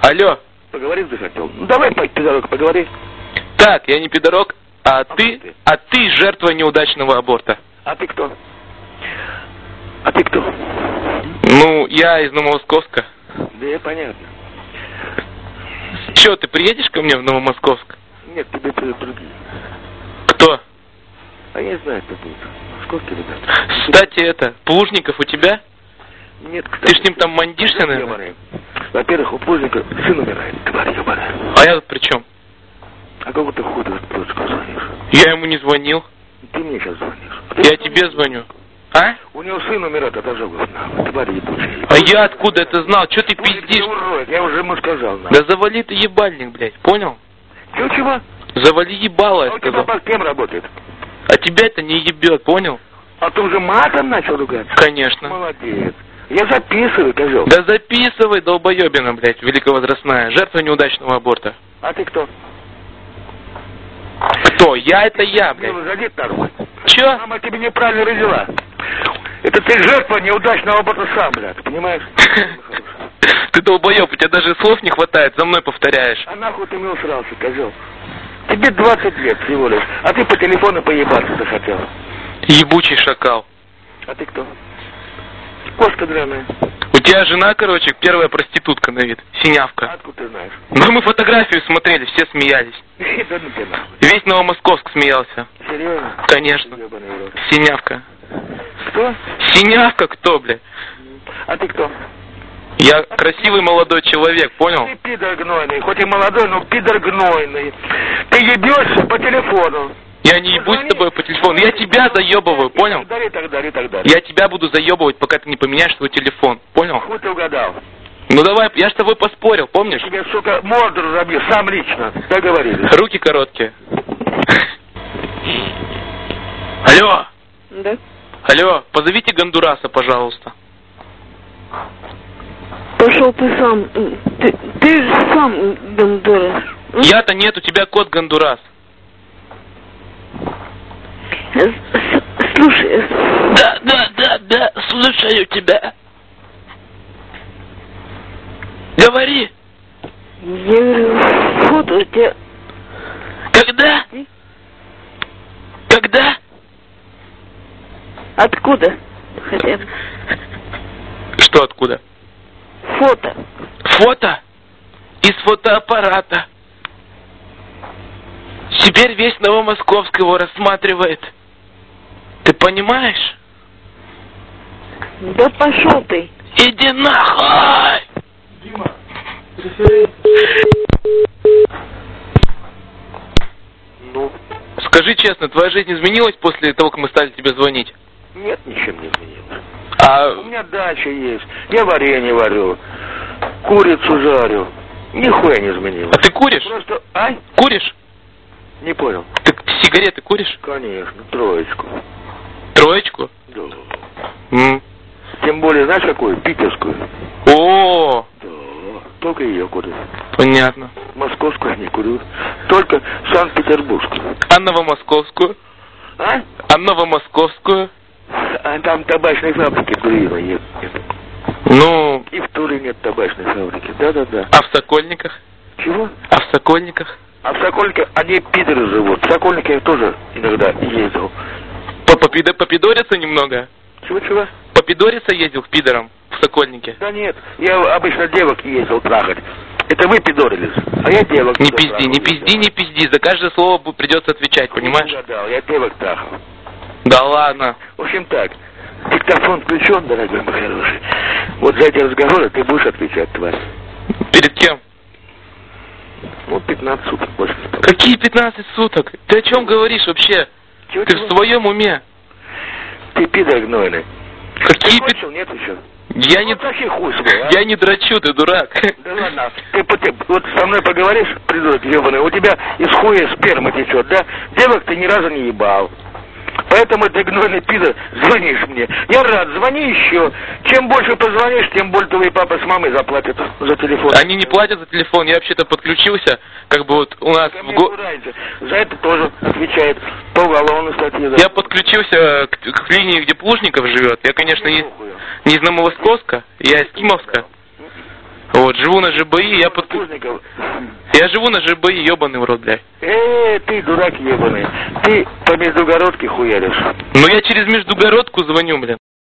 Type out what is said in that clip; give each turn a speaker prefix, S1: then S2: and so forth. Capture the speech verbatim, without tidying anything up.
S1: Алло.
S2: Поговорить захотел? Ну давай, пидорок, поговори.
S1: Так, я не пидорок, а,
S2: а
S1: ты,
S2: ты,
S1: а ты жертва неудачного аборта.
S2: А ты кто? А ты кто?
S1: Ну, я из Новомосковска.
S2: Да, я понятно.
S1: Че, ты приедешь ко мне в Новомосковск?
S2: Нет, тебе придут другие.
S1: Кто?
S2: А я не знаю, кто будет. Московский ребята.
S1: Кстати, это, Плужников у тебя?
S2: Нет, кстати.
S1: Ты ж с ним там мандишься, наверное?
S2: Во-первых, у Плужника сын умирает, тварь ебаная.
S1: А я тут при чем?
S2: А кого ты ходишь в Плужнику звонишь?
S1: Я ему не звонил.
S2: Ты мне сейчас звонишь.
S1: А я тебе звоню. А?
S2: У него сын умирает от ожогов, нахуй, тварь ебучая.
S1: А я откуда это знал? Че ты пиздишь?
S2: Урод, я уже ему сказал, нахуй.
S1: Да завали ты ебальник, блядь, понял?
S2: Чего-чего?
S1: Завали ебало, я
S2: а
S1: сказал.
S2: у тебя кем работает?
S1: А тебя это не ебет, понял?
S2: А ты уже матом начал ругаться?
S1: Конечно.
S2: Молодец. Я записываю, козел.
S1: Да записывай, долбоебина, блядь, великовозрастная. Жертва неудачного аборта.
S2: А ты кто?
S1: Кто? Я это я, блядь.
S2: Ну, зади нахуй.
S1: Че?
S2: Мама тебя неправильно родила. Это ты жертва неудачного аборта сам, блядь, понимаешь?
S1: Ты долбоеб, у тебя даже слов не хватает, за мной повторяешь.
S2: А нахуй ты мне усрался, козел? Тебе двадцать лет всего лишь, а ты по телефону поебаться захотел.
S1: Ебучий шакал.
S2: А ты кто? Кошка драная.
S1: У тебя жена, короче, первая проститутка на вид. Синявка.
S2: А откуда ты знаешь?
S1: Ну мы фотографию смотрели, все смеялись.
S2: Да ну ты нахуй.
S1: Весь Новомосковск смеялся.
S2: Серьезно?
S1: Конечно. Синявка.
S2: Кто?
S1: Синявка кто, бля?
S2: А ты кто?
S1: Я красивый молодой человек, понял?
S2: Ты пидор гнойный, хоть и молодой, но пидор гнойный. Ты ебешься по телефону.
S1: Я не ебусь с тобой по телефону, я тебя заебываю, понял?
S2: Так далее, так далее, так далее.
S1: Я тебя буду заебывать, пока ты не поменяешь свой телефон, понял?
S2: Хуй ты угадал.
S1: Ну давай, я ж с тобой поспорил, помнишь?
S2: Я, сука, морду разобью, сам лично. Договорились.
S1: Руки короткие. Алло.
S3: Да.
S1: Алло, позовите Гондураса, пожалуйста.
S3: Пошел ты сам. Ты, ты же сам Гондурас.
S1: Я-то нет, у тебя кот Гондурас.
S3: Слушай.
S1: Да, да, да, да, слушаю тебя. Говори.
S3: Я говорю, фото у тебя.
S1: Когда? Когда?
S3: Откуда? Хотя бы.
S1: Что откуда?
S3: Фото.
S1: Фото? Из фотоаппарата. Теперь весь Новомосковск его рассматривает. Ты понимаешь?
S3: Да пошел ты.
S1: Иди нахуй!
S2: Дима, ну?
S1: Скажи честно, твоя жизнь изменилась после того, как мы стали тебе звонить?
S2: Нет, ничем не изменилось.
S1: А...
S2: У меня дача есть. Я варенье варю. Курицу жарю. Нихуя не изменилось.
S1: А ты куришь?
S2: Просто... Ай?
S1: Куришь?
S2: Не понял.
S1: Ты сигареты куришь?
S2: Конечно, троечку.
S1: Троечку?
S2: Да.
S1: М.
S2: Тем более, знаешь какую? Питерскую.
S1: О,
S2: Да. Только ее курю.
S1: понятно.
S2: Московскую не курю. Только Санкт-Петербургскую.
S1: А Новомосковскую?
S2: А?
S1: А Новомосковскую?
S2: А там табачной фабрики дуила нет.
S1: Ну...
S2: И в Туле нет табачной фабрики. Да-да-да.
S1: А в Сокольниках?
S2: Чего?
S1: А в Сокольниках?
S2: А в Сокольнике одни пидоры живут. В Сокольнике я тоже иногда ездил.
S1: Попидо- Попидориться немного?
S2: Чего-чего?
S1: Попидориться ездил к пидорам в Сокольнике?
S2: Да нет, я обычно девок ездил трахать. Это вы пидорились, а я девок.
S1: Не пизди, не пизди, не пизди. За каждое слово бу- придется отвечать, понимаешь?
S2: Да, я девок трахал.
S1: Да ладно.
S2: В общем так, диктофон включен, дорогой мой хороший. Вот за эти разговоры ты будешь отвечать, тварь.
S1: Перед кем?
S2: Ну, пятнадцать суток больше.
S1: Какие пятнадцать суток? Ты о чем говоришь вообще?
S2: Чего,
S1: Ты
S2: чего?
S1: в своем уме?
S2: Ты пидор гнойный.
S1: Какие
S2: Ты
S1: пи-
S2: кончил, нет еще?
S1: Я не...
S2: Вот вообще хуй свой, а?
S1: Я не дрочу, ты дурак.
S2: Да ладно, ты, ты вот со мной поговоришь, придурок ебаный, у тебя из хуя сперма течет, да? Девок ты ни разу не ебал. Поэтому ты гнойный пидор, звонишь мне. Я рад, звони еще. Чем больше позвонишь, тем больше твой папа с мамой заплатят за телефон.
S1: Они не платят за телефон, я вообще-то подключился, как бы вот у нас в го...
S2: За это тоже отвечает по уголовной статье.
S1: Я подключился к, к линии, где Плужников живет. Я, конечно, не, не из Новомосковска, я из Кимовска. Вот, живу на ЖБИ, я под...
S2: Пузников.
S1: Я живу на ЖБИ, ебаный в рот, блядь.
S2: Э, ты дурак ебаный. Ты по междугородке хуяришь.
S1: Ну я через междугородку звоню, блин.